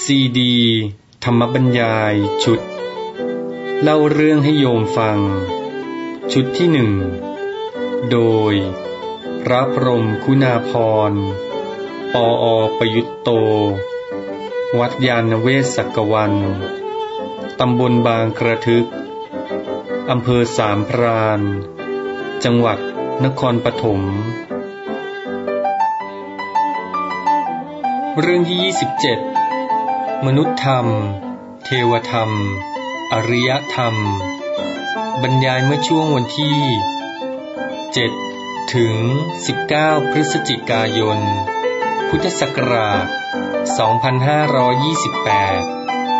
ซีดีธรรมบรรยายชุดเล่าเรื่องให้โยมฟังชุดที่1โดยพระพรหมคุณาภรณ์ปอ.ประยุตโตวัดยานเวศกวันตำบลบางกระทึกอำเภอสามพรานจังหวัดนครปฐมเรื่องที่27มนุษยธรรมเทวธรรมอริยธรรมบรรยายเมื่อช่วงวันที่7ถึง19พฤศจิกายนพุทธศักราช2528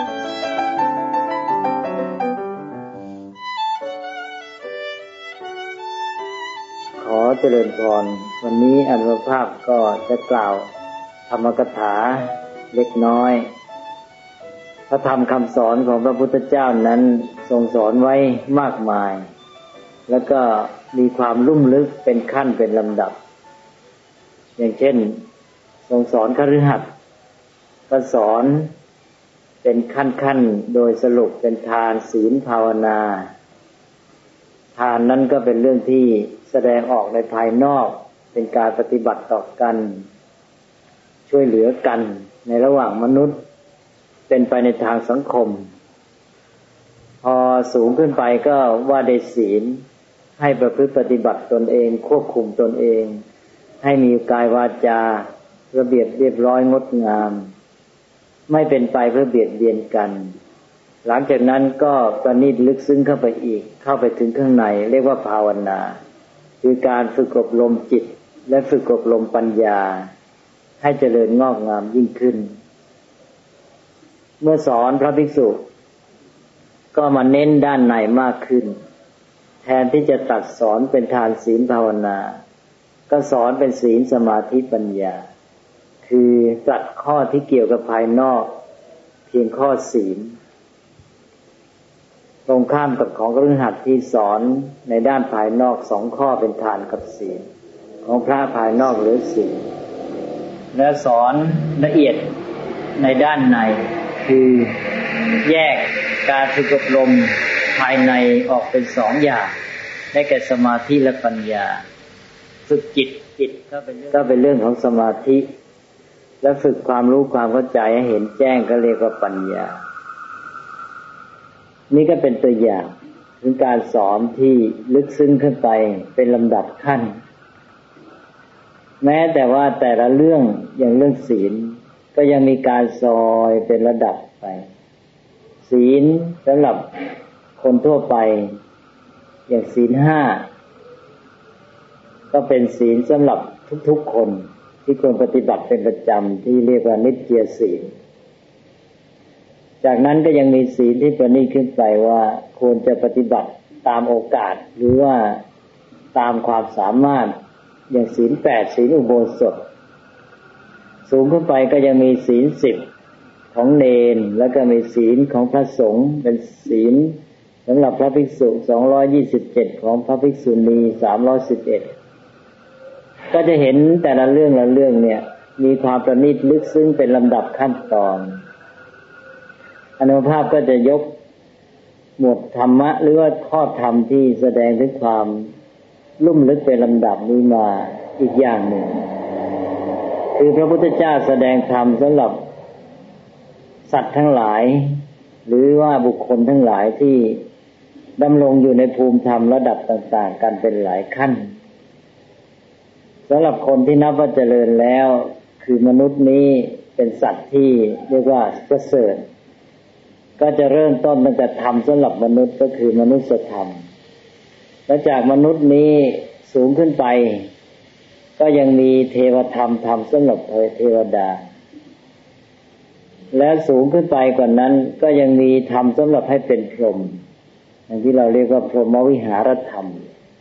ขอเจริญพรวันนี้อาตมาภาพก็จะกล่าวธรรมกถาเล็กน้อยพระธรรมคำสอนของพระพุทธเจ้านั้นทรงสอนไว้มากมายแล้วก็มีความลุ่มลึกเป็นขั้นเป็นลำดับอย่างเช่นทรงสอนคฤหัสถ์ก็สอนเป็นขั้นๆโดยสรุปเป็นทานศีลภาวนาทานนั้นก็เป็นเรื่องที่แสดงออกในภายนอกเป็นการปฏิบัติต่อกันช่วยเหลือกันในระหว่างมนุษย์เป็นไปในทางสังคมพอสูงขึ้นไปก็ว่าได้ศีลให้ประพฤติปฏิบัติตนเองควบคุมตนเองให้มีกายวาจาระเบียบเรียบร้อยงดงามไม่เป็นไปเพื่อเบียดเบียนกันหลังจากนั้นก็ประณีตลึกซึ้งเข้าไปอีกเข้าไปถึงข้างในเรียกว่าภาวนาคือการฝึกอบรมจิตและฝึกอบรมปัญญาให้เจริญงอกงามยิ่งขึ้นเมื่อสอนพระภิกษุก็มาเน้นด้านในมากขึ้นแทนที่จะตรัสสอนเป็นทานศีลภาวนาก็สอนเป็นศีลสมาธิปัญญาคือตรัสข้อที่เกี่ยวกับภายนอกเพียงข้อศีลตรงข้ามกับของคฤหัสถ์ที่สอนในด้านภายนอก2ข้อเป็นทานกับศีลของพระภายนอกหรือศีลและสอนละเอียดในด้านในคือแยกการฝึกอบรมภายในออกเป็น2อย่างได้แก่สมาธิและปัญญาฝึกจิตก็เป็นเรื่องของสมาธิและฝึกความรู้ความเข้าใจให้เห็นแจ้งก็เรียกว่าปัญญานี่ก็เป็นตัวอย่างถึงการสอนที่ลึกซึ้งขึ้นไปเป็นลำดับขั้นแม้แต่ว่าแต่ละเรื่องอย่างเรื่องศีลก็ยังมีการซอยเป็นระดับไปศีลสำหรับคนทั่วไปอย่างศีล5ก็เป็นศีลสำหรับทุกๆคนที่ควรปฏิบัติเป็นประจำที่เรียกว่านิจเจศีลจากนั้นก็ยังมีศีลที่ประณีตขึ้นไปว่าควรจะปฏิบัติตามโอกาสหรือว่าตามความสามารถอย่างศีล8ศีลอุโบสถสูงขึ้นไปก็ยังมีศีล10ของเณรแล้วก็มีศีลของพระสงฆ์เป็นศีลสำหรับพระภิกษุ227ของพระภิกษุณี311ก็จะเห็นแต่ละเรื่องเนี่ยมีความประณีตลึกซึ้งเป็นลำดับขั้นตอนอานุภาพก็จะยกหมวดธรรมะหรือว่าข้อธรรมที่แสดงถึงความลุ่มลึกเป็นลำดับนี้มาอีกอย่างหนึ่งคือพระพุทธเจ้าแสดงธรรมสำหรับสัตว์ทั้งหลายหรือว่าบุคคลทั้งหลายที่ดำรงอยู่ในภูมิธรรมระดับต่างๆกันเป็นหลายขั้นสำหรับคนที่นับว่าเจริญแล้วคือมนุษย์นี้เป็นสัตว์ที่เรียกว่าประเสริฐก็จะเริ่มต้นตั้งแต่ธรรมสำหรับมนุษย์ก็คือมนุษยธรรมและจากมนุษย์นี้สูงขึ้นไปก็ยังมีเทวธรรมธรรมสำหรับเทวดาและสูงขึ้นไปกว่านั้นก็ยังมีธรรมสำหรับให้เป็นพรหมอย่างที่เราเรียกว่าพรหมวิหารธรรม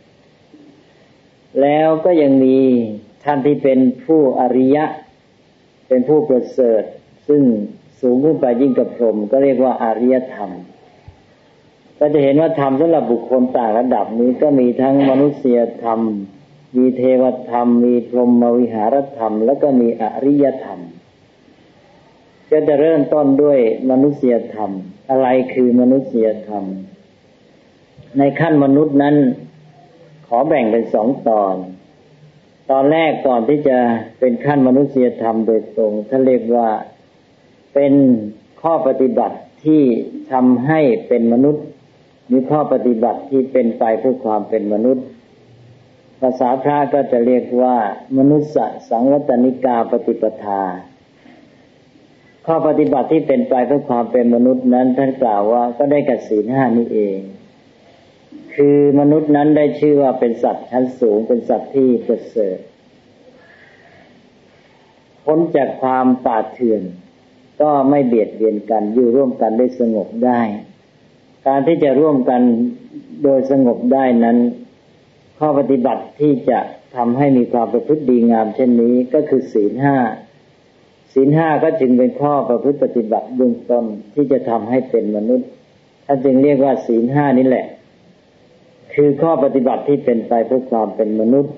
แล้วก็ยังมีท่านที่เป็นผู้อริยะเป็นผู้ประเสริฐซึ่งสูงขึ้นไปยิ่งกับพรหมก็เรียกว่าอริยธรรมก็จะเห็นว่าธรรมสำหรับบุคคลต่างระดับนี้ก็มีทั้งมนุษยธรรมมีเทวธรรมมีพรหมวิหารธรรมแล้วก็มีอริยธรรมก็จะเริ่มต้นด้วยมนุษยธรรมอะไรคือมนุษยธรรมในขั้นมนุษย์นั้นขอแบ่งเป็น2ตอนแรกก่อนที่จะเป็นขั้นมนุษยธรรมโดยตรงท่านเรียกว่าเป็นข้อปฏิบัติที่ทำให้เป็นมนุษย์มีข้อปฏิบัติที่เป็นไปเพื่อความเป็นมนุษย์ภาษาพระก็จะเรียกว่ามนุษยสังวัตนิกาปฏิปทาข้อปฏิบัติที่เป็นไปเพื่อความเป็นมนุษย์นั้นท่านกล่าวว่าก็ได้แก่ศีล 5นี้เองคือมนุษย์นั้นได้ชื่อว่าเป็นสัตว์ชั้นสูงเป็นสัตว์ที่ประเสริฐพ้นจากความป่าเถื่อนก็ไม่เบียดเบียนกันอยู่ร่วมกันได้สงบได้การที่จะร่วมกันโดยสงบได้นั้นข้อปฏิบัติที่จะทำให้มีความประพฤติดีงามเช่นนี้ก็คือศีล 5ศีล 5ก็จึงเป็นข้อประพฤติปฏิบัติเบื้องต้นที่จะทำให้เป็นมนุษย์ท่านจึงเรียกว่าศีล 5นี่แหละคือข้อปฏิบัติที่เป็นไปเพื่อความเป็นมนุษย์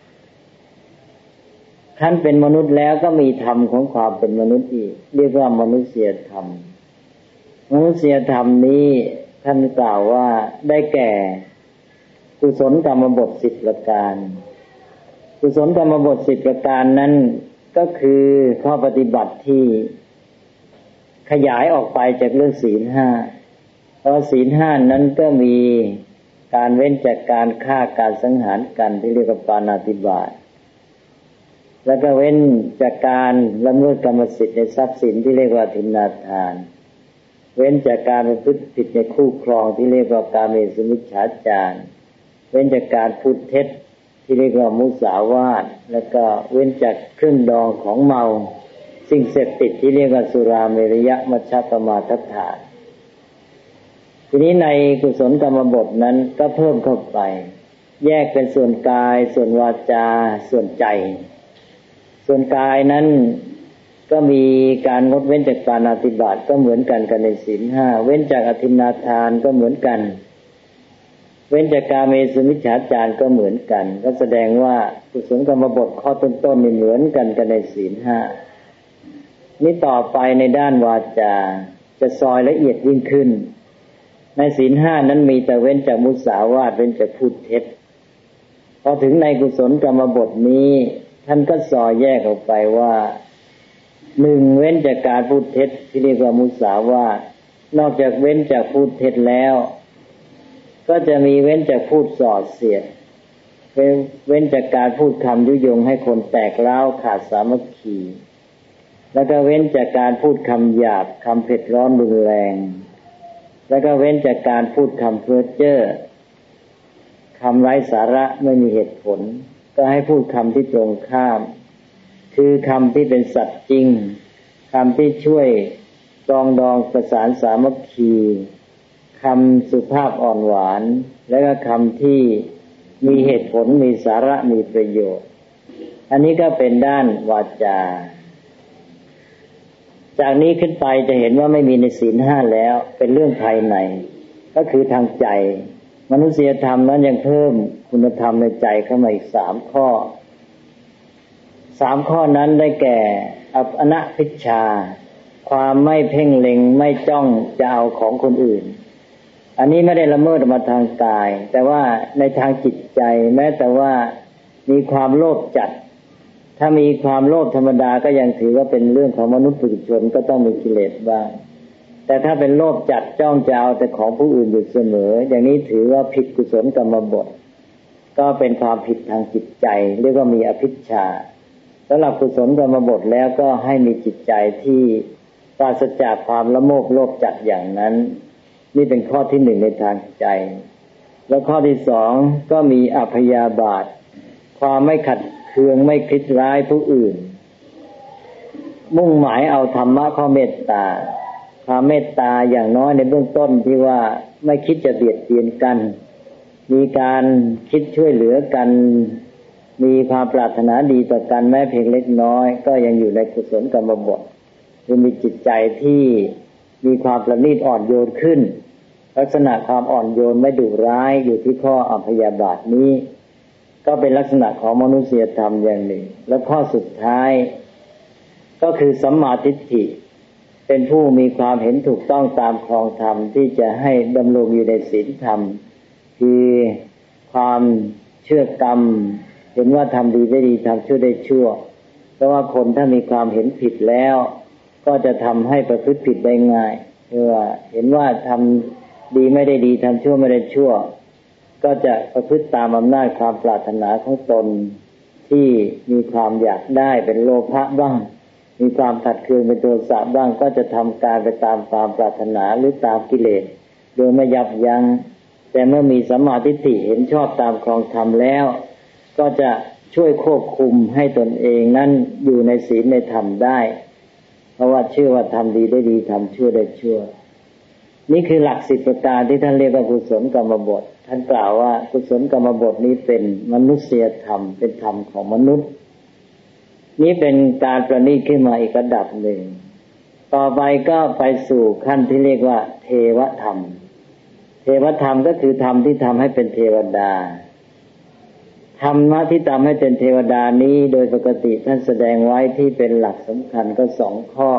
ท่านเป็นมนุษย์แล้วก็มีธรรมของความเป็นมนุษย์อีกเรียกว่ามนุษยธรรมมนุษยธรรมนี้ท่านกล่าวว่าได้แก่กุศลกรรมบท10ประการกุศลกรรมบท10ประการนั้นก็คือข้อปฏิบัติที่ขยายออกไปจากเรื่องศีล 5เพราะศีล 5นั้นก็มีการเว้นจากการฆ่าการสังหารกันที่เรียกว่าปาณาติบาตแล้วก็เว้นจากการละเมิดกรรมสิทธิ์ในทรัพย์สินที่เรียกว่าทินนาทานเว้นจากการประพฤติผิดในคู่ครองที่เรียกว่ากาเมสุมิจฉาจารเว้นจากการพูดเท็จที่เรียกว่ามุสาวาทแล้วก็เว้นจากเครื่องดองของเมาสิ่งเสพติดที่เรียกว่าสุราเมรยะมัชฌัปมาทัฏฐานทีนี้ในกุศลกรรมบทนั้นก็เพิ่มเข้าไปแยกเป็นส่วนกายส่วนวาจาส่วนใจส่วนกายนั้นก็มีการงดเว้นจากปาณาติบาตก็เหมือนกันในศีล 5เว้นจากอทินนาทานก็เหมือนกันเว้นจากกาเมสุมิจฉาจารก็เหมือนกันก็แสดงว่ากุศลกรรมบทข้อต้นๆนี่เหมือนกันในศีล 5นี่ต่อไปในด้านวาจาจะซอยละเอียดยิ่งขึ้นในศีล 5นั้นมีแต่เว้นจากมุสาวาทเว้นจากพูดเท็จพอถึงในกุศลกรรมบทนี้ท่านก็ซอยแยกออกไปว่า1เว้นจากการพูดเท็จที่เรียกว่ามุสาวาทนอกจากเว้นจากพูดเท็จแล้วก็จะมีเว้นจากพูดส่อเสียดเว้นจากการพูดคำยุยงให้คนแตกร้าวขาดสามัคคีแล้วก็เว้นจากการพูดคำหยาบคำเผ็ดร้อนรุนแรงแล้วก็เว้นจากการพูดคำเพ้อเจ้อคำไร้สาระไม่มีเหตุผลก็ให้พูดคำที่ตรงข้ามคือคำที่เป็นสัตย์จริงคำที่ช่วยปรองดองประสานสามัคคีคำสุภาพอ่อนหวานและก็คำที่มีเหตุผลมีสาระมีประโยชน์อันนี้ก็เป็นด้านวาจาจากนี้ขึ้นไปจะเห็นว่าไม่มีในศีล 5แล้วเป็นเรื่องภายในก็คือทางใจมนุษยธรรมนั้นยังเพิ่มคุณธรรมในใจเข้ามาอีก3ข้อ3ข้อนั้นได้แก่อนัพพิชฌาความไม่เพ่งเล็งไม่จ้องจะเอาของคนอื่นอันนี้ไม่ได้ละเมิดมาทางกายแต่ว่าในทางจิตใจแม้แต่ว่ามีความโลภจัดถ้ามีความโลภธรรมดาก็ยังถือว่าเป็นเรื่องของมนุษย์ปุถุชนก็ต้องมีกิเลสบ้างแต่ถ้าเป็นโลภจัดจ้องจะเอาแต่ของผู้อื่นอยู่เสมออย่างนี้ถือว่าผิดกุศลกรรมบทก็เป็นความผิดทางจิตใจเรียกว่ามีอภิชฌาสำหรับกุศลกรรมบทแล้วก็ให้มีจิตใจที่ปราศจากความละโมบโลภจัดอย่างนั้นนี่เป็นข้อที่1ในทางใจแล้วข้อที่2ก็มีอภยาบาทความไม่ขัดเคืองไม่คิดร้ายผู้อื่นมุ่งหมายเอาธรรมะข้อเมตตาความเมตตาอย่างน้อยในเบื้องต้นที่ว่าไม่คิดจะเบียดเบียนกันมีการคิดช่วยเหลือกันมีความปรารถนาดีต่อกันแม้เพียงเล็กน้อยก็ยังอยู่ในกุศลกรรมบทคือมีจิตใจที่มีความประณีตอ่อนโยนขึ้นลักษณะความอ่อนโยนไม่ดุร้ายอยู่ที่ข้ออภยาบาทนี้ก็เป็นลักษณะของมนุษยธรรมอย่างหนึ่งและข้อสุดท้ายก็คือสัมมาทิฏฐิเป็นผู้มีความเห็นถูกต้องตามครองธรรมที่จะให้ดำรงอยู่ในศีลธรรมคือความเชื่อกรรมเห็นว่าทำดีได้ดีทำชั่วได้ชั่วเพราะว่าคนถ้ามีความเห็นผิดแล้วก็จะทำให้ประพฤติผิดได้ง่ายเพราะว่าเห็นว่าทำดีไม่ได้ดีทำชั่วไม่ได้ชั่วก็จะประพฤติตามอำนาจความปรารถนาของตนที่มีความอยากได้เป็นโลภะบ้างมีความขัดเคืองเป็นโทสะบ้างก็จะทำการไปตามความปรารถนาหรือตามกิเลสโดยไม่ยับยั้งแต่เมื่อมีสัมมาทิฏฐิเห็นชอบตามครองธรรมแล้วก็จะช่วยควบคุมให้ตนเองนั้นอยู่ในศีลในธรรมได้เพราะว่าเชื่อว่าทำดีได้ดีทำชั่วได้ชั่วนี่คือหลัก10ประการที่ท่านเรียกว่ากุศลกรรมบทท่านกล่าวว่ากุศลกรรมบทนี้เป็นมนุษยธรรมเป็นธรรมของมนุษย์นี้เป็นการประณีตขึ้นมาอีกระดับหนึ่งต่อไปก็ไปสู่ขั้นที่เรียกว่าเทวธรรมเทวธรรมก็คือธรรมที่ทำให้เป็นเทวดาธรรมะที่ทำให้เป็นเทวดานี้โดยปกติท่านแสดงไว้ที่เป็นหลักสำคัญก็2ข้อ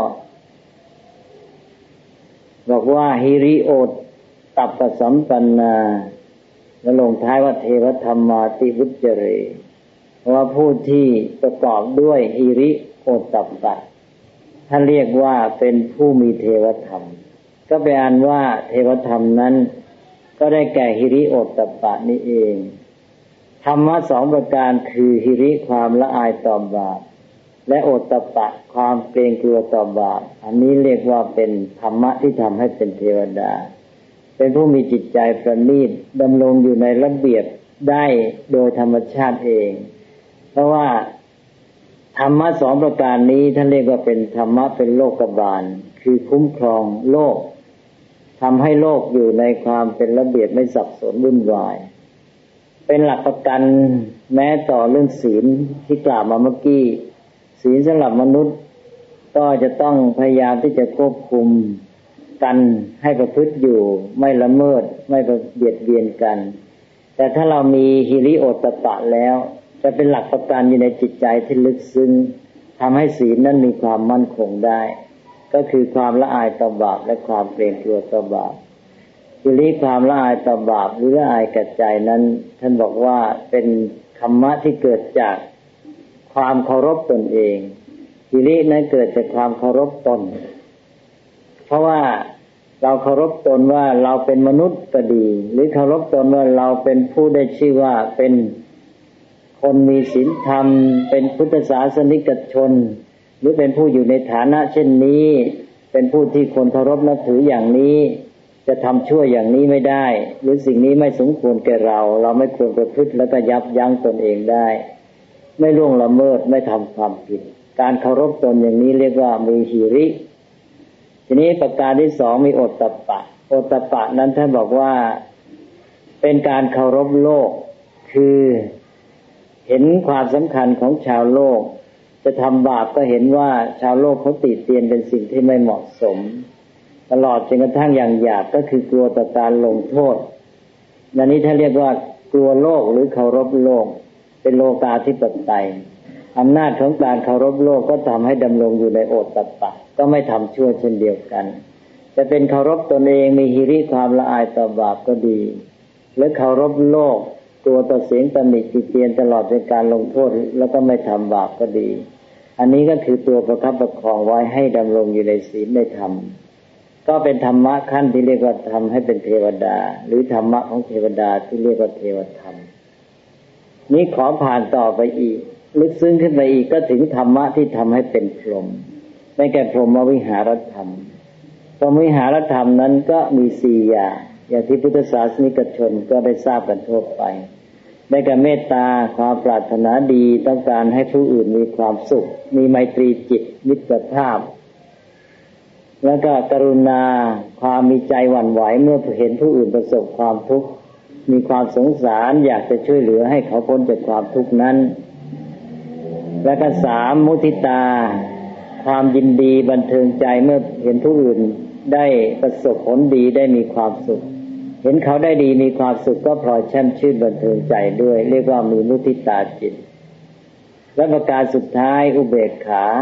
บอกว่าหิริโอตตัปปสัมปันนาแล้วลงท้ายว่าเทวธรรมาติวุจเจเรเพราะว่าผู้ที่ประกอบด้วยหิริโอตตัปปะท่านเรียกว่าเป็นผู้มีเทวธรรมก็แปลว่าเทวธรรมนั้นก็ได้แก่หิริโอตตัปปะนี้เองธรรมะ2ประการคือหิริความละอายต่อบาปและโอตตัปปะความเกรงกลัวต่อบาปอันนี้เรียกว่าเป็นธรรมะที่ทำให้เป็นเทวดาเป็นผู้มีจิตใจประณีตดำรงอยู่ในระเบียบได้โดยธรรมชาติเองเพราะว่าธรรมะ2ประการนี้ท่านเรียกว่าเป็นธรรมะเป็นโลกบาลคือคุ้มครองโลกทำให้โลกอยู่ในความเป็นระเบียบไม่สับสนวุ่นวายเป็นหลักประกันแม้ต่อเรื่องศีลที่กล่าวมาเมื่อกี้ศีลสำหรับมนุษย์ก็จะต้องพยายามที่จะควบคุมกันให้ประพฤติอยู่ไม่ละเมิดไม่เบียดเบียนกันแต่ถ้าเรามีหิริโอตตัปปะแล้วจะเป็นหลักประกันอยู่ในจิตใจที่ลึกซึ้งทำให้ศีลนั้นมีความมั่นคงได้ก็คือความละอายต่อบาปและความเกรงกลัวต่อบาปหิริความละอายต่อบาปหรือละอายแก่ใจนั้นท่านบอกว่าเป็นธรรมะที่เกิดจากความเคารพตนเองหิรินั้นเกิดจากความเคารพตนเพราะว่าเราเคารพตนว่าเราเป็นมนุษย์ก็ดีหรือเคารพตนว่าเราเป็นผู้ได้ชื่อว่าเป็นคนมีศีลธรรมเป็นพุทธศาสนิกชนหรือเป็นผู้อยู่ในฐานะเช่นนี้เป็นผู้ที่คนเคารพนับถืออย่างนี้จะทำชั่วอย่างนี้ไม่ได้หรือสิ่งนี้ไม่สมควรแก่เราไม่ควรประพฤติแล้วก็ยับยั้งตนเองได้ไม่ล่วงละเมิดไม่ทำความผิดการเคารพตนอย่างนี้เรียกว่ามีหิริทีนี้ประการที่2มีโอตตัปปะโอตตัปปะนั้นท่านบอกว่าเป็นการเคารพโลกคือเห็นความสำคัญของชาวโลกจะทำบาปก็เห็นว่าชาวโลกเขาติเตียนเป็นสิ่งที่ไม่เหมาะสมตลอดจนกระทั่งอย่างหยาบก็คือกลัวต่อการลงโทษนั่นนี้ท่านเรียกว่ากลัวโลกหรือเคารพโลกเป็นโลกาธิปไตยอำนาจของการเคารพโลกก็ทำให้ดำรงอยู่ในโอตตัปปะก็ไม่ทำชั่วเช่นเดียวกันจะเป็นเคารพตนเองมีหิริความละอายต่อบาปก็ดีหรือเคารพโลกกลัวต่อเสียงตำหนิติเตียนตลอดจนการลงโทษแล้วก็ไม่ทำบาปก็ดีอันนี้ก็คือตัวประคับประคองไว้ให้ดำรงอยู่ในศีลในธรรมก็เป็นธรรมะขั้นที่เรียกว่าทำให้เป็นเทวดาหรือธรรมะของเทวดาที่เรียกว่าเทวธรรมนี้ขอผ่านต่อไปอีกลึกซึ้งขึ้นไปอีกก็ถึงธรรมะที่ทำให้เป็นพรหมได้แก่พรหมวิหารธรรมพรหมวิหารธรรมนั้นก็มี4อย่างที่พุทธศาสนิกชนก็ได้ทราบกันทั่วไปได้แก่เมตตาความปรารถนาดีต้องการให้ผู้อื่นมีความสุขมีไมตรีจิตมิตรภาพแล้วก็กรุณาความมีใจหวั่นไหวเมื่อเห็นผู้อื่นประสบความทุกข์มีความสงสารอยากจะช่วยเหลือให้เขาพ้นจากความทุกข์นั้นแล้วก็3มุทิตาความยินดีบันเทิงใจเมื่อเห็นผู้อื่นได้ประสบผลดีได้มีความสุขเห็นเขาได้ดีมีความสุขก็พลอยแช่มชื่นบันเทิงใจด้วยเรียกว่ามีมุทิตาจิตและประการสุดท้ายอุเบกขา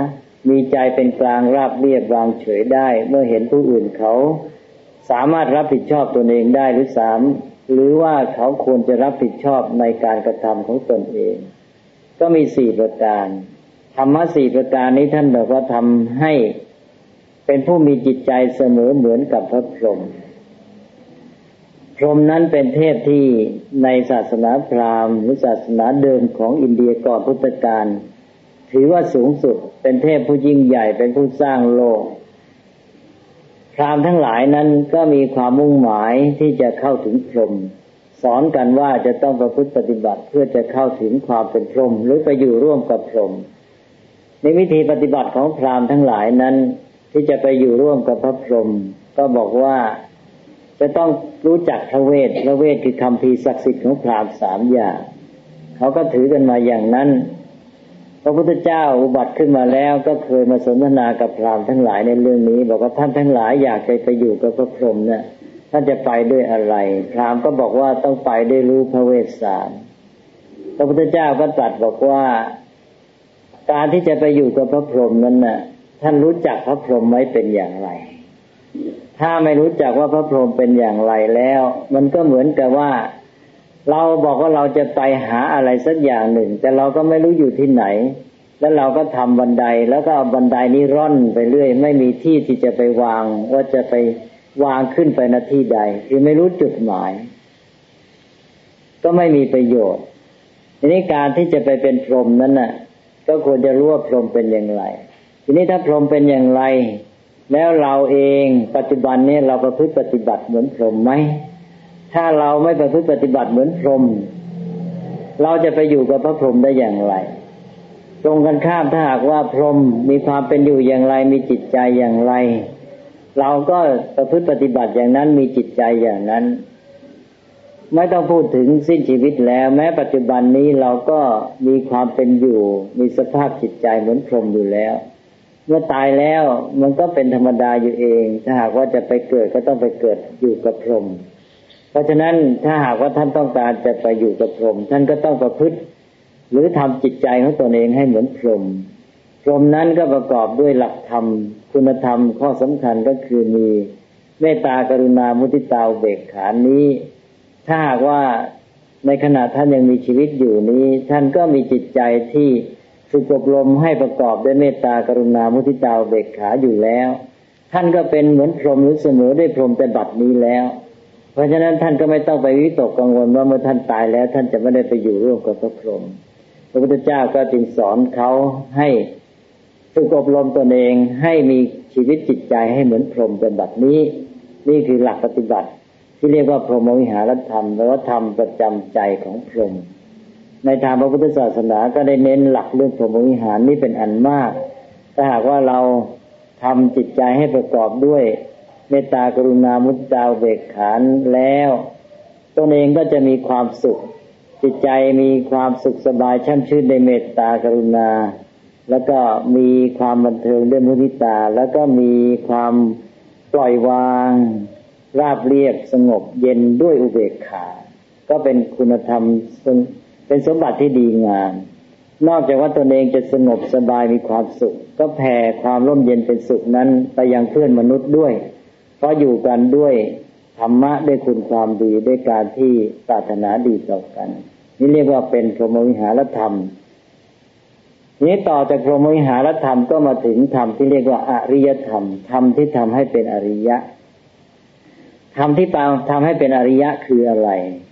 มีใจเป็นกลางราบเรียบวางเฉยได้เมื่อเห็นผู้อื่นเขาสามารถรับผิดชอบตนเองได้หรือว่าเขาควรจะรับผิดชอบในการกระทำของตนเองก็มี4ประการธรรมะ4ประการนี้ท่านบอกว่าทำให้เป็นผู้มีจิตใจเสมอเหมือนกับพระพรหมพรหมนั้นเป็นเทพที่ในศาสนาพราหมณ์หรือศาสนาเดิมของอินเดียก่อนพุทธกาลถือว่าสูงสุดเป็นเทพผู้ยิ่งใหญ่เป็นผู้สร้างโลกพราหมณ์ทั้งหลายนั้นก็มีความมุ่งหมายที่จะเข้าถึงพรหมสอนกันว่าจะต้องประพฤติปฏิบัติเพื่อจะเข้าถึงความเป็นพรหมหรือไปอยู่ร่วมกับพรหมในวิธีปฏิบัติของพราหมณ์ทั้งหลายนั้นที่จะไปอยู่ร่วมกับพระพรหมก็บอกว่าจะต้องรู้จักพระเวทคือคำพีศักดิ์สิทธิ์ของพราหมณ์3อย่างเขาก็ถือกันมาอย่างนั้นพระพุทธเจ้าอุบัติขึ้นมาแล้วก็เคยมาสนทนากับพราหมณ์ทั้งหลายในเรื่องนี้บอกว่าท่านทั้งหลายอยากจะไปอยู่กับพระพรหมเนี่ยท่านจะไปด้วยอะไรพราหมณ์ก็บอกว่าต้องไปได้รู้พระเวท3พระพุทธเจ้าก็ตรัสบอกว่าการที่จะไปอยู่กับพระพรหมนั้นน่ะท่านรู้จักพระพรหมไว้เป็นอย่างไรถ้าไม่รู้จักว่าพระพรหมเป็นอย่างไรแล้วมันก็เหมือนกับว่าเราบอกว่าเราจะไปหาอะไรสักอย่างหนึ่งแต่เราก็ไม่รู้อยู่ที่ไหนแล้วเราก็ทำบันไดแล้วก็เอาบันไดนี้ร่อนไปเรื่อยไม่มีที่ที่จะไปวางว่าจะไปวางขึ้นไปณที่ใดคือไม่รู้จุดหมายก็ไม่มีประโยชน์ทีนี้การที่จะไปเป็นพรหมนั้นน่ะก็ควรจะรู้ว่าพรหมเป็นอย่างไรทีนี้ถ้าพรหมเป็นอย่างไรแล้วเราเองปัจจุบันนี้เราประพฤติปฏิบัติเหมือนพรหมไหมถ้าเราไม่ประพฤติปฏิบัติเหมือนพรหมเราจะไปอยู่กับพระพรหมได้อย่างไรตรงกันข้ามถ้าหากว่าพรหมมีความเป็นอยู่อย่างไรมีจิตใจอย่างไรเราก็ประพฤติปฏิบัติอย่างนั้นมีจิตใจอย่างนั้นไม่ต้องพูดถึงสิ้นชีวิตแล้วแม้ปัจจุบันนี้เราก็มีความเป็นอยู่มีสภาพจิตใจเหมือนพรหมอยู่แล้วเมื่อตายแล้วมันก็เป็นธรรมดาอยู่เองถ้าหากว่าจะไปเกิดก็ต้องไปเกิดอยู่กับพรหมเพราะฉะนั้นถ้าหากว่าท่านต้องการจะไปอยู่กับพรหมท่านก็ต้องประพฤติหรือทำจิตใจของตนเองให้เหมือนพรหมพรหมนั้นก็ประกอบด้วยหลักธรรมคุณธรรมข้อสำคัญก็คือมีเมตตากรุณามุทิตาอุเบกขานี้ถ้าหากว่าในขณะท่านยังมีชีวิตอยู่นี้ท่านก็มีจิตใจที่ฝึกอบรมให้ประกอบด้วยเมตตากรุณามุทิตาอุเบกขาอยู่แล้วท่านก็เป็นเหมือนพรหมหรือเสมอด้วยพรหมแต่บัดนี้แล้วเพราะฉะนั้นท่านก็ไม่ต้องไปวิตกกังวลว่าเมื่อท่านตายแล้วท่านจะไม่ได้ไปอยู่ร่วมกับพระพรหมพระพุทธเจ้าก็จึงสอนเขาให้ฝึกอบรมตนเองให้มีชีวิตจิตใจให้เหมือนพรหมเป็นบัดนี้นี่คือหลักปฏิบัติที่เรียกว่าพรหมวิหารธรรมหรือว่าธรรมประจำใจของพรหมในทางพระพุทธศาสนาก็ได้เน้นหลักเรื่องพรหมวิหารนี้เป็นอันมากถ้าหากว่าเราทำจิตใจให้ประกอบด้วยเมตตากรุณามุทิตาอุเบกขาแล้วตนเองก็จะมีความสุขจิตใจมีความสุขสบายช่ำชื่นในเมตตากรุณาแล้วก็มีความบันเทิงด้วยมุทิตาแล้วก็มีความปล่อยวางราบเรียบสงบเย็นด้วยอุเบกขาก็เป็นคุณธรรมเป็นสมบัติที่ดีงามนอกจากว่าตนเองจะสงบสบายมีความสุขก็แผ่ความร่มเย็นเป็นสุขนั้นไปยังเพื่อนมนุษย์ด้วยเพราะอยู่กันด้วยธรรมะด้วยคุณความดีด้วยการที่ปรารถนาดีต่อกันนี่เรียกว่าเป็นพรหมวิหารธรรมนี้ต่อจากพรหมวิหารธรรมก็มาถึงธรรมที่เรียกว่าอริยธรรมธรรมที่ทำให้เป็นอริยะธรรมที่ทำให้เป็นอริยะคืออะไร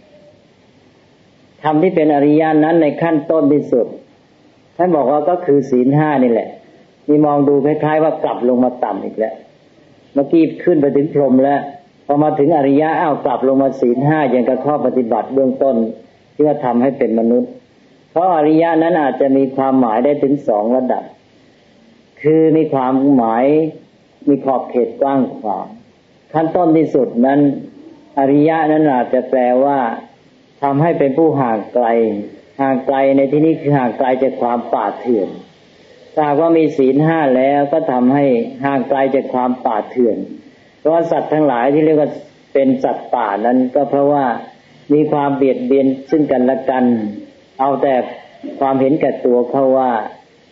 ธรรมที่เป็นอริยะนั้นในขั้นต้นที่สุดท่านบอกว่าก็คือศีล5นี่แหละนี่มองดูคล้ายๆว่ากลับลงมาต่ำอีกแล้วเมื่อกี้ขึ้นไปถึงพรหมแล้วพอมาถึงอริยะกลับลงมาศีล5อย่างกับข้อปฏิบัติเบื้องต้นที่ว่าทำให้เป็นมนุษย์เพราะอริยะนั้นอาจจะมีความหมายได้ถึง2ระดับคือมีความหมายมีขอบเขตกว้างขวางขั้นต้นที่สุดนั้นอริยะนั้นอาจจะแปลว่าทำให้เป็นผู้ห่างไกลในที่นี้คือห่างไกลจากความป่าเถื่อนถ้าว่ามีศีล5แล้วก็ทำให้ห่างไกลจากความป่าเถื่อนเพราะสัตว์ทั้งหลายที่เรียกว่าเป็นสัตว์ป่านั้นก็เพราะว่ามีความเบียดเบียนซึ่งกันและกันเอาแต่ความเห็นแก่ตัวเขาว่า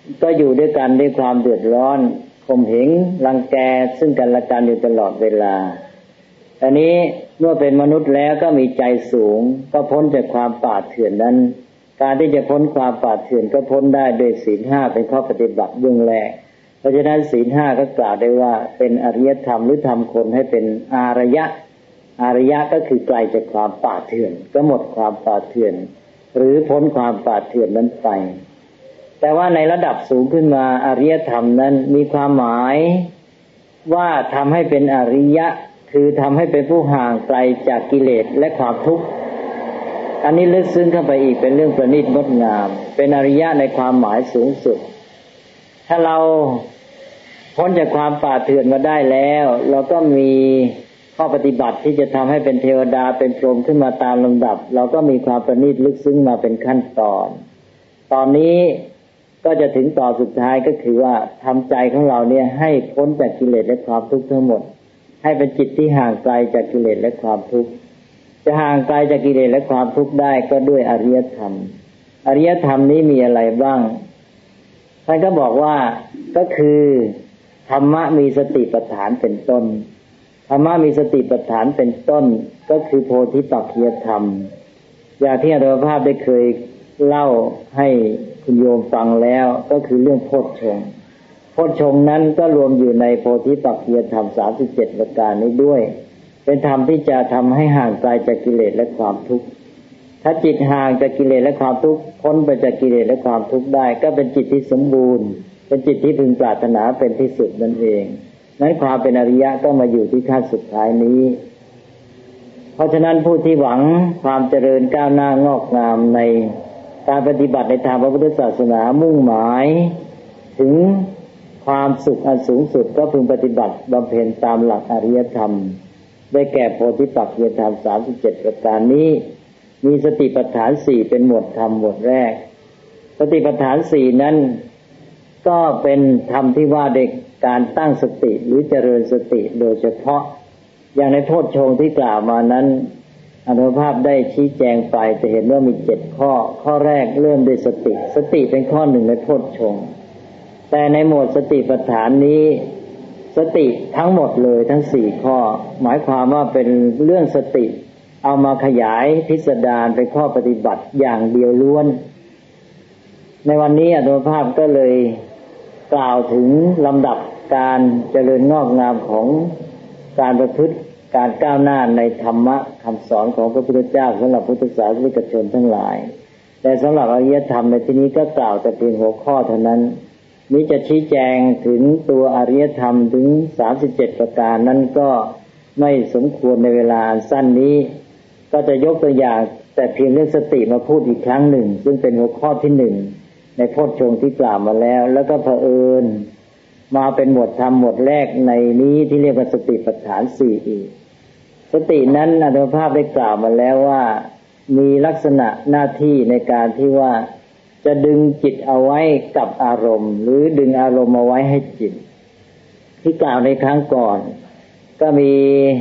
ก็อยู่ด้วยกันด้วยความเดือดร้อนข่มเหงรังแกซึ่งกันและกันอยู่ตลอดเวลาอันนี้เมื่อเป็นมนุษย์แล้วก็มีใจสูงก็พ้นจากความป่าเถื่อนนั้นการที่จะพ้นความป่าเถื่อนก็พ้นได้โดยศีล5เป็นข้อปฏิบัติเบื้องแรกเพราะฉะนั้นศีล5ก็กล่าวได้ว่าเป็นอริยธรรมหรือทำคนให้เป็นอารยะก็คือไกลจากความป่าเถื่อนก็หมดความป่าเถื่อนหรือพ้นความป่าเถื่อนนั้นไปแต่ว่าในระดับสูงขึ้นมาอริยธรรมนั้นมีความหมายว่าทำให้เป็นอริยะคือทำให้เป็นผู้ห่างไกลจากกิเลสและความทุกข์อันนี้ลึกซึ้งเข้าไปอีกเป็นเรื่องประณีตงดงามเป็นอริยะในความหมายสูงสุดถ้าเราพ้นจากความป่าเถื่อนมาได้แล้วเราก็มีข้อปฏิบัติที่จะทำให้เป็นเทวดาเป็นพรหมขึ้นมาตามลำดับเราก็มีความประณีตลึกซึ้งมาเป็นขั้นตอนนี้ก็จะถึงต่อสุดท้ายก็คือว่าทำใจของเราเนี่ยให้พ้นจากกิเลสและความทุกข์ทั้งหมดให้เป็นจิตที่ห่างไกลจากกิเลสและความทุกข์จะห่างไกลจากกิเลสและความทุกข์ได้ก็ด้วยอริยธรรมอริยธรรมนี้มีอะไรบ้างท่านก็บอกว่าก็คือธรรมะมีสติปัฏฐานเป็นต้นธรรมะมีสติปัฏฐานเป็นต้นก็คือโพธิปักขิยธรรมอย่างที่อาตมาภาพได้เคยเล่าให้คุณโยมฟังแล้วก็คือเรื่องโพชฌงค์โพชฌงค์นั้นก็รวมอยู่ในโพธิปักขิยธรรม37ประการนี้ด้วยเป็นธรรมที่จะทำให้ห่างไกลจากกิเลสและความทุกข์ถ้าจิตห่างจากกิเลสและความทุกข์พ้นไปจากกิเลสและความทุกข์ได้ก็เป็นจิตที่สมบูรณ์เป็นจิตที่พึงปรารถนาเป็นที่สุดนั่นเองนั้นความเป็นอริยะก็มาอยู่ที่ขั้นสุดท้ายนี้เพราะฉะนั้นผู้ที่หวังความเจริญก้าวหน้างอกงามในการปฏิบัติในทางพระพุทธศาสนามุ่งหมายถึงความสุขอันสูงสุดก็พึงปฏิบัติบำเพ็ญตามหลักอริยธรรมได้แก่โพธิปักขิยธรรม37ประการนี้มีสติปัฏฐาน4เป็นหมวดธรรมหมวดแรกสติปัฏฐาน4นั้นก็เป็นธรรมที่ว่าด้วยการตั้งสติหรือเจริญสติโดยเฉพาะอย่างในโพชฌงค์ที่กล่าวมานั้นอาตมาภาพได้ชี้แจงไปจะเห็นว่ามี7ข้อแรกเริ่มด้วยสติเป็นข้อหนึ่งในโพชฌงค์แต่ในหมวดสติปัฏฐานนี้สติทั้งหมดเลยทั้ง4ข้อหมายความว่าเป็นเรื่องสติเอามาขยายพิสดารเป็นข้อปฏิบัติอย่างเดียวล้วนในวันนี้อาตมาภาพก็เลยกล่าวถึงลำดับการเจริญงอกงามของการประพฤติการก้าวหน้าในธรรมะคำสอนของพระพุทธเจ้าสำหรับพุทธศาสนิกชนทั้งหลายแต่สำหรับอริยธรรมในที่นี้ก็กล่าวแต่เพียงหัวข้อเท่านั้นนี้จะชี้แจงถึงตัวอริยธรรมถึง37ประการนั้นก็ไม่สมควรในเวลาอันสั้นนี้ก็จะยกตัวอย่างแต่เพียงเรื่องสติมาพูดอีกครั้งหนึ่งซึ่งเป็นหัวข้อที่1ในโพชฌงค์ที่กล่าวมาแล้วก็เผอิญมาเป็นหมวดธรรมหมวดแรกในนี้ที่เรียกว่าสติปัฏฐาน4อีกสตินั้นอาตมาภาพได้กล่าวมาแล้วว่ามีลักษณะหน้าที่ในการที่ว่าจะดึงจิตเอาไว้กับอารมณ์หรือดึงอารมณ์เอาไว้ให้จิตที่กล่าวในครั้งก่อนก็มี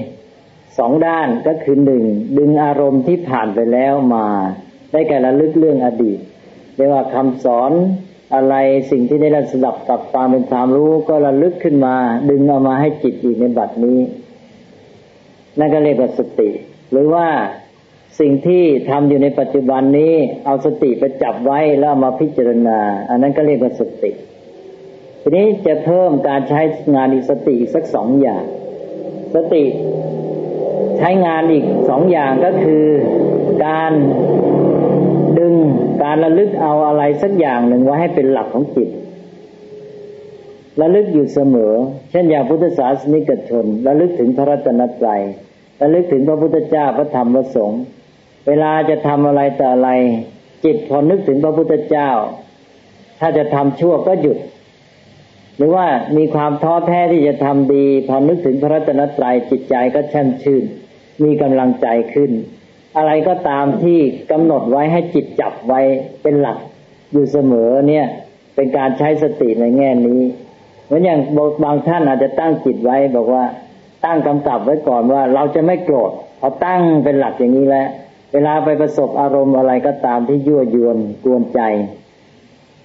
2ด้านก็คือ1ดึงอารมณ์ที่ผ่านไปแล้วมาได้แก่ระลึกเรื่องอดีตเรียกว่าคำสอนอะไรสิ่งที่ได้รับสดับกับฟังเป็นความรู้ก็ระลึกขึ้นมาดึงเอามาให้จิตอยู่ในบัดนี้นั่นก็เรียกว่าสติหรือว่าสิ่งที่ทำอยู่ในปัจจุบันนี้เอาสติไปจับไว้แล้วมาพิจารณาอันนั้นก็เรียกว่าสติทีนี้จะเพิ่มการใช้งานอีกสติอีกสัก2อย่างสติใช้งานอีก2อย่างก็คือการดึงการระลึกเอาอะไรสักอย่างหนึ่งไว้ให้เป็นหลักของจิตระลึกอยู่เสมอเช่นอย่างพุทธศาสนิกชนระลึกถึงพระรัตนตรัยระลึกถึงพระพุทธเจ้าพระธรรมพระสงฆ์เวลาจะทำอะไรแต่อะไรจิตพอนึกถึงพระพุทธเจ้าถ้าจะทำชั่วก็หยุดหรือว่ามีความท้อแท้ที่จะทำดีพอนึกถึงพระรัตนตรัยจิตใจก็แช่มชื่นมีกำลังใจขึ้นอะไรก็ตามที่กำหนดไว้ให้จิตจับไว้เป็นหลักอยู่เสมอเนี่ยเป็นการใช้สติในแง่นี้เหมือนอย่างบางท่านอาจจะตั้งจิตไว้บอกว่าตั้งกำกับไว้ก่อนว่าเราจะไม่โกรธพอตั้งเป็นหลักอย่างนี้แล้วเวลาไปประสบอารมณ์อะไรก็ตามที่ยั่วยวนกวนใจ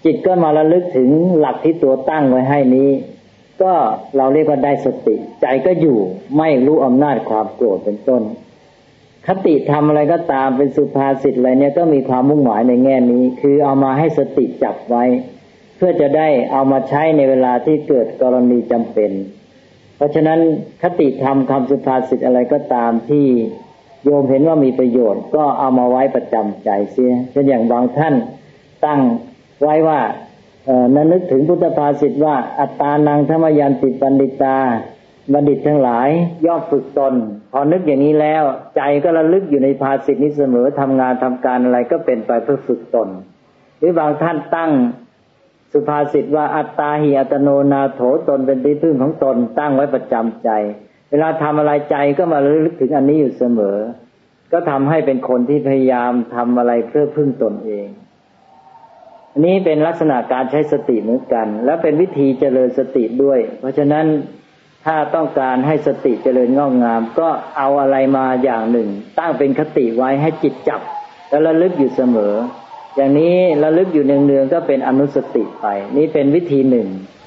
จิตก็มาระลึกถึงหลักที่ตัวตั้งไว้ให้นี้ก็เราเรียกว่าได้สติใจก็อยู่ไม่รู้อำนาจความโกรธเป็นต้นคติทำอะไรก็ตามเป็นสุภาษิตอะไรเนี่ยก็มีความมุ่งหมายในแง่นี้คือเอามาให้สติจับไว้เพื่อจะได้เอามาใช้ในเวลาที่เกิดกรณีจำเป็นเพราะฉะนั้นคติธรรมคำสุภาษิตอะไรก็ตามที่โยมเห็นว่ามีประโยชน์ก็เอามาไว้ประจำใจเสียเช่นอย่างบางท่านตั้งไว้ว่านึกถึงพุทธภาษิตว่าอัตตานังธรรมยันติปันดิตาบัณฑิตทั้งหลายย่อมฝึกตนพอนึกอย่างนี้แล้วใจก็ระลึกอยู่ในภาษิตนี้เสมอทำงานทำการอะไรก็เป็นไปเพื่อฝึกตนหรือบางท่านตั้งสุภาษิตว่าอัตตาหิอัตโนนาโถตนเป็นที่พึ่งของตนตั้งไว้ประจำใจเวลาทำอะไรใจก็มาระลึกถึงอันนี้อยู่เสมอก็ทำให้เป็นคนที่พยายามทำอะไรเพื่อพึ่งตนเองอันนี้เป็นลักษณะการใช้สติเหมือนกันและเป็นวิธีเจริญสติด้วยเพราะฉะนั้นถ้าต้องการให้สติเจริญงอกงามก็เอาอะไรมาอย่างหนึ่งตั้งเป็นคติไว้ให้จิตจับแล้วระลึกอยู่เสมออย่างนี้ระลึกอยู่เนืองๆก็เป็นอนุสติไปนี่เป็นวิธีหนึ่ง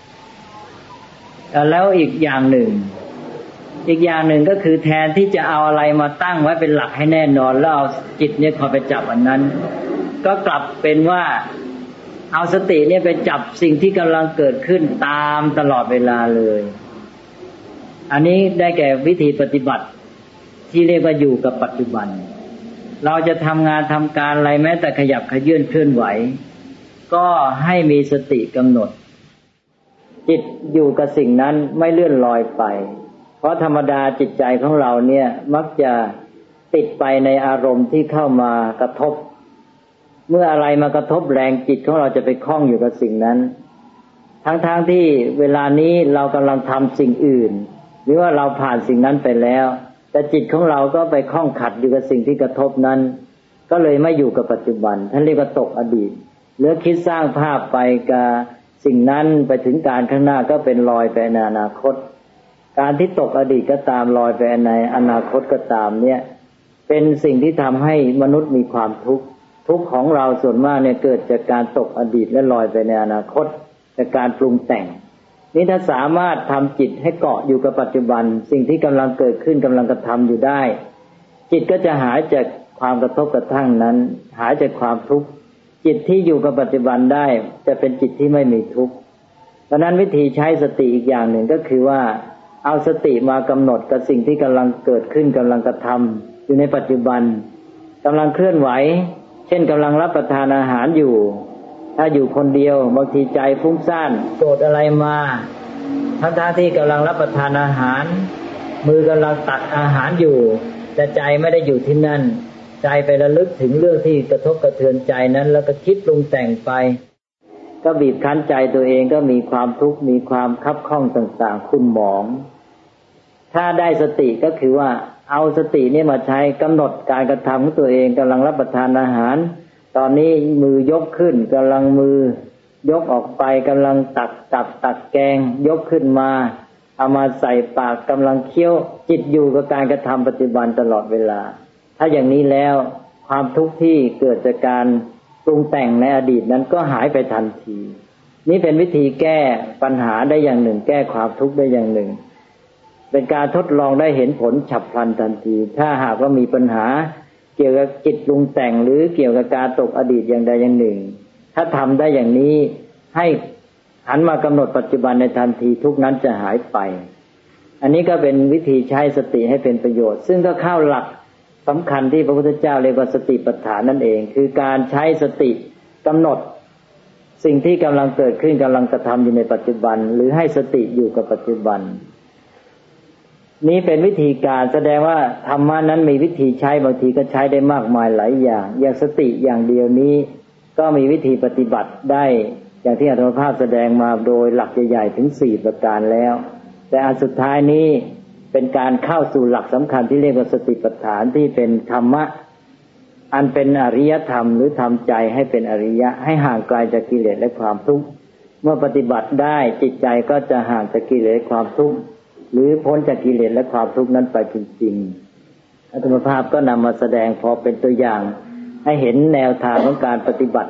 แล้วอีกอย่างหนึ่งก็คือแทนที่จะเอาอะไรมาตั้งไว้เป็นหลักให้แน่นอนแล้วเอาจิตเนี่ยคอยไปจับอันนั้นก็กลับเป็นว่าเอาสติเนี่ยไปจับสิ่งที่กำลังเกิดขึ้นตามตลอดเวลาเลยอันนี้ได้แก่วิธีปฏิบัติที่เรียกว่าอยู่กับปัจจุบันเราจะทำงานทำการอะไรแม้แต่ขยับขยื่นเคลื่อนไหวก็ให้มีสติกำหนดจิตอยู่กับสิ่งนั้นไม่เลื่อนลอยไปเพราะธรรมดาจิตใจของเราเนี่ยมักจะติดไปในอารมณ์ที่เข้ามากระทบเมื่ออะไรมากระทบแรงจิตของเราจะไปคล้องอยู่กับสิ่งนั้นทั้งที่เวลานี้เรากำลังทำสิ่งอื่นหรือว่าเราผ่านสิ่งนั้นไปแล้วแต่จิตของเราก็ไปคล้องขัดอยู่กับสิ่งที่กระทบนั้นก็เลยไม่อยู่กับปัจจุบันท่านเรียกว่าตกอดีตหรือคิดสร้างภาพไปกับสิ่งนั้นไปถึงการข้างหน้าก็เป็นลอยไปในอนาคตการที่ตกอดีตก็ตามลอยไปในอนาคตก็ตามเนี่ยเป็นสิ่งที่ทำให้มนุษย์มีความทุกข์ของเราส่วนมากเนี่ยเกิดจากการตกอดีตและลอยไปในอนาคตจากการปรุงแต่งนี่ถ้าสามารถทำจิตให้เกาะอยู่กับปัจจุบันสิ่งที่กำลังเกิดขึ้นกำลังกระทำอยู่ได้จิตก็จะหายจากความกระทบกระทั่งนั้นหายจากความทุกข์จิตที่อยู่กับปัจจุบันได้จะเป็นจิตที่ไม่มีทุกข์เพราะนั้นวิธีใช้สติอีกอย่างหนึ่งก็คือว่าเอาสติมากำหนดกับสิ่งที่กำลังเกิดขึ้นกำลังกระทำอยู่ในปัจจุบันกำลังเคลื่อนไหวเช่นกำลังรับประทานอาหารอยู่ถ้าอยู่คนเดียวบางทีใจฟุ้งซ่านโกรธอะไรมาทั้งที่กำลังรับประทานอาหารมือกำลังตักอาหารอยู่แต่ใจไม่ได้อยู่ที่นั่นใจไประลึกถึงเรื่องที่กระทบกระเทือนใจนั้นแล้วก็คิดปรุงแต่งไปก็บีบคั้นใจตัวเองก็มีความทุกข์มีความคับข้องต่างๆขุ่นหมองถ้าได้สติก็คือว่าเอาสตินี่มาใช้กำหนดการกระทำของตัวเองกำลังรับประทานอาหารตอนนี้มือยกขึ้นกำลังมือยกออกไปกำลังตักแกงยกขึ้นมาเอามาใส่ปากกำลังเคี้ยวจิตอยู่กับการกระทำปัจจุบันตลอดเวลาถ้าอย่างนี้แล้วความทุกข์ที่เกิดจากการปรุงแต่งในอดีตนั้นก็หายไปทันทีนี่เป็นวิธีแก้ปัญหาได้อย่างหนึ่งแก้ความทุกข์ได้อย่างหนึ่งเป็นการทดลองได้เห็นผลฉับพลันทันทีถ้าหากว่ามีปัญหาเกี่ยวกับจิตปรุงแต่งหรือเกี่ยวกับการตกอดีตอย่างใดอย่างหนึ่งถ้าทำได้อย่างนี้ให้หันมากำหนดปัจจุบันในทันทีทุกนั้นจะหายไปอันนี้ก็เป็นวิธีใช้สติให้เป็นประโยชน์ซึ่งก็เข้าหลักสำคัญที่พระพุทธเจ้าเรียกว่าสติปัฏฐานนั่นเองคือการใช้สติกำหนดสิ่งที่กำลังเกิดขึ้นกำลังกระทำอยู่ในปัจจุบันหรือให้สติอยู่กับปัจจุบันนี้เป็นวิธีการแสดงว่าธรรมะนั้นมีวิธีใช้บางทีก็ใช้ได้มากมายหลายอย่างอย่างสติอย่างเดียวนี้ก็มีวิธีปฏิบัติได้อย่างที่อาตมาภาพแสดงมาโดยหลักใหญ่ๆถึง4ประการแล้วแต่อันสุดท้ายนี้เป็นการเข้าสู่หลักสำคัญที่เรียกว่าสติปัฏฐานที่เป็นธรรมะอันเป็นอริยธรรมหรือทำใจให้เป็นอริยะให้ห่างไกลจากกิเลสและความทุกข์เมื่อปฏิบัติได้จิตใจก็จะห่างจากกิเลสและความทุกข์หรือพ้นจากกิเลสและความทุกข์นั้นไปจริงๆอาตมาภาพก็นำมาแสดงพอเป็นตัวอย่างให้เห็นแนวทางของการปฏิบัติ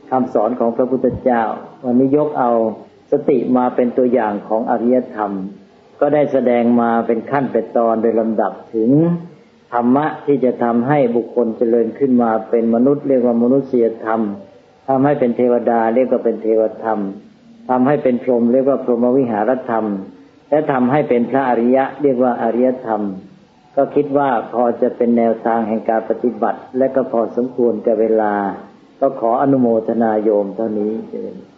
คำสอนของพระพุทธเจ้าวันนี้ยกเอาสติมาเป็นตัวอย่างของอริยธรรมก็ได้แสดงมาเป็นขั้นเป็นตอนโดยลำดับถึงธรรมะที่จะทำให้บุคคลเจริญขึ้นมาเป็นมนุษย์เรียกว่ามนุษยธรรมทำให้เป็นเทวดาเรียกว่าเป็นเทวธรรมทำให้เป็นพรหมเรียกว่าพรหมวิหารธรรมและทำให้เป็นพระอริยะเรียกว่าอริยธรรมก็คิดว่าพอจะเป็นแนวทางแห่งการปฏิบัติและก็พอสมควรแก่เวลาก็ขออนุโมทนาโยมเท่านี้